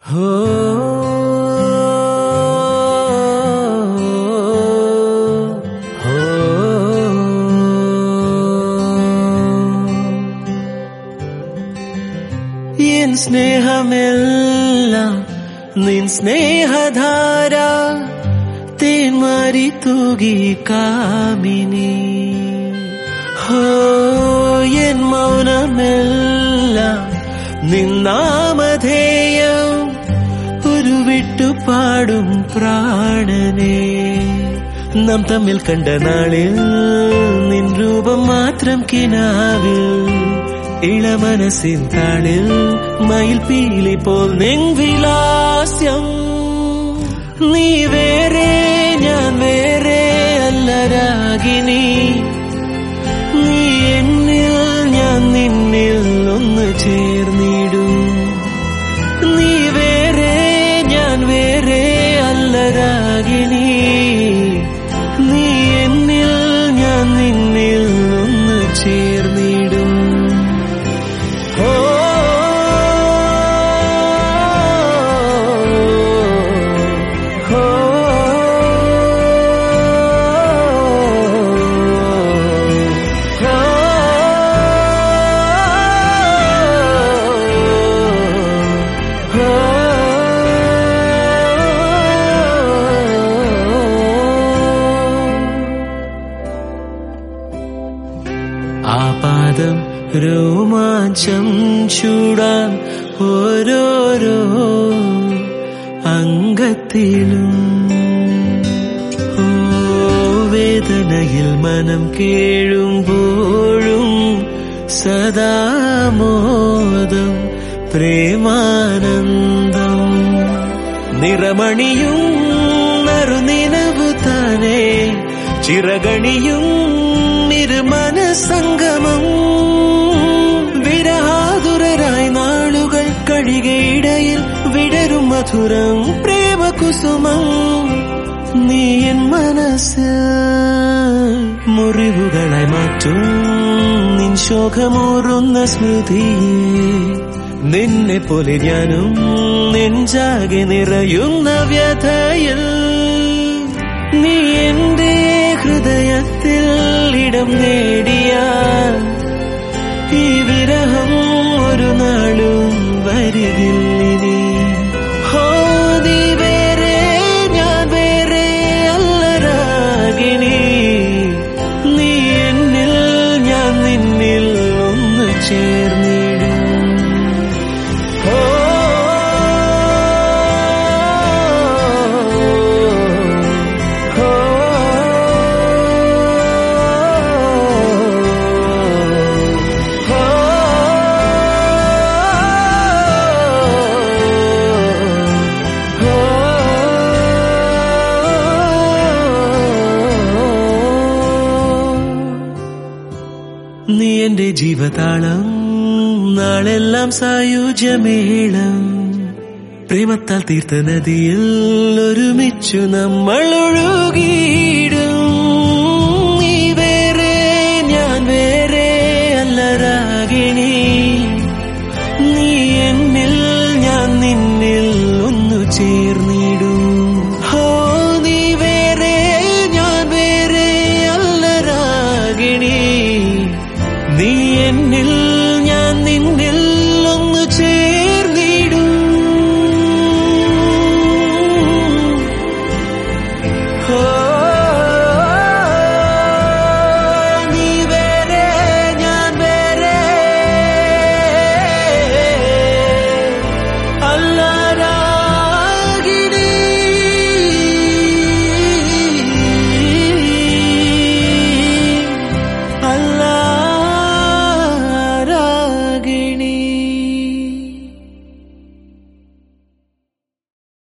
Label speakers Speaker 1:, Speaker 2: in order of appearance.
Speaker 1: N സ്നേഹമെല്ലാം നിൻ സ്നേഹധാര തേന്മാരി തൂകി കാമിനി. N മൗനമെല്ലാം നിന്നാമധേയം ഒരു വിട്ടുപാടും പ്രാണനേ. നാം തമ്മിൽ കണ്ട നാളിൽ നിൻ രൂപം മാത്രം കിനാവിൽ, ഇളമനസിൻ താളിൽ മയിൽ പീലി പോൽ നെങ്വിലാസ്യം. നീ വേറെ ഞാൻ വേറെ അല്ല രാഗിനി, നീ എന്നിൽ ഞാൻ നിന്നിൽ ഒന്ന് ചേർന്നിടും. നീ വേറെ ഞാൻ വേറെ അല്ല രാഗിനി, നീ എന്നിൽ ഞാൻ നിന്നിൽ ഒന്ന് ചേർന്നിടും. ആപാദം രോമാഞ്ചം ചൂടാൻ ഓരോരോ അംഗത്തിലും, വേദനയിൽ മനം കേഴുമ്പോഴും സദാമോദം പ്രേമാനന്ദം. നിറമണിയും നറുനിനവു താനേ ചിറകണിയും മനസംഗമം. വിരഹാതുരരായി നാളുകൾ കഴികയിടയിൽ വിടരും മധുരം പ്രേമകുസുമം. നീ എൻ മനസ്സ് മുറിവുകളായി മാറ്റും നിൻ ശോകമൂറുന്ന സ്മൃതിയെ. നിന്നെ പോലെ ഞാനും നെഞ്ചാകെ നിറയുന്ന വ്യഥയിൽ. നീ എന്റെ ഹൃദയത്തിൽ ഇടം നേടിയ ഈ വിരഹം ഒരു നാളും വരികില്ലിനി. നീ വേറെ ഞാൻ വേറെ അല്ല രാഗിനി, നീ എന്നിൽ ഞാൻ നിന്നിൽ ഒന്ന് ചേർന്നിടും. നീ എന്റെ ജീവതാളം, നാളെല്ലാം സായുജ്യമേളം. പ്രേമത്താൽ തീർത്ത നദിയിൽ ഒരുമിച്ചു നമ്മൾ ഒഴുകിയിടും. നീ വേറെ ഞാൻ വേറെ അല്ല രാഗിണി, നീ എന്നിൽ ഞാൻ നിന്നിൽ ഒന്നു ചേർന്ന്